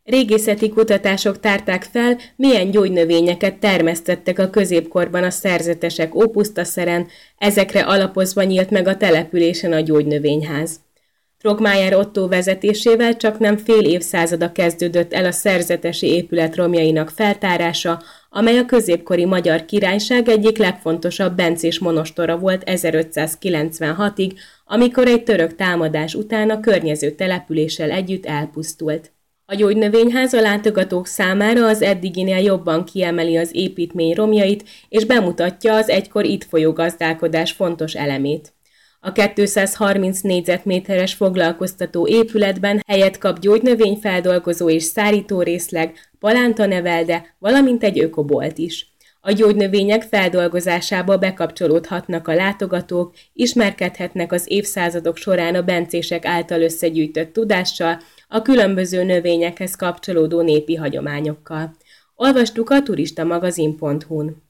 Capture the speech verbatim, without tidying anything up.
Régészeti kutatások tárták fel, milyen gyógynövényeket termesztettek a középkorban a szerzetesek Ópusztaszeren, ezekre alapozva nyílt meg a településen a gyógynövényház. Trogmaier Ottó vezetésével csaknem fél évszázada kezdődött el a szerzetesi épület romjainak feltárása, amely a középkori Magyar Királyság egyik legfontosabb bencés monostora volt ezerötszázkilencvenhatig, amikor egy török támadás után a környező településsel együtt elpusztult. A gyógynövényház a látogatók számára az eddiginél jobban kiemeli az építmény romjait, és bemutatja az egykor itt folyó gazdálkodás fontos elemét. A kétszázharminc négyzetméteres foglalkoztató épületben helyet kap gyógynövényfeldolgozó és szárító részleg, palántanevelde, valamint egy ökobolt is. A gyógynövények feldolgozásába bekapcsolódhatnak a látogatók, ismerkedhetnek az évszázadok során a bencések által összegyűjtött tudással, a különböző növényekhez kapcsolódó népi hagyományokkal. Olvastuk a turistamagazin pont hu-n.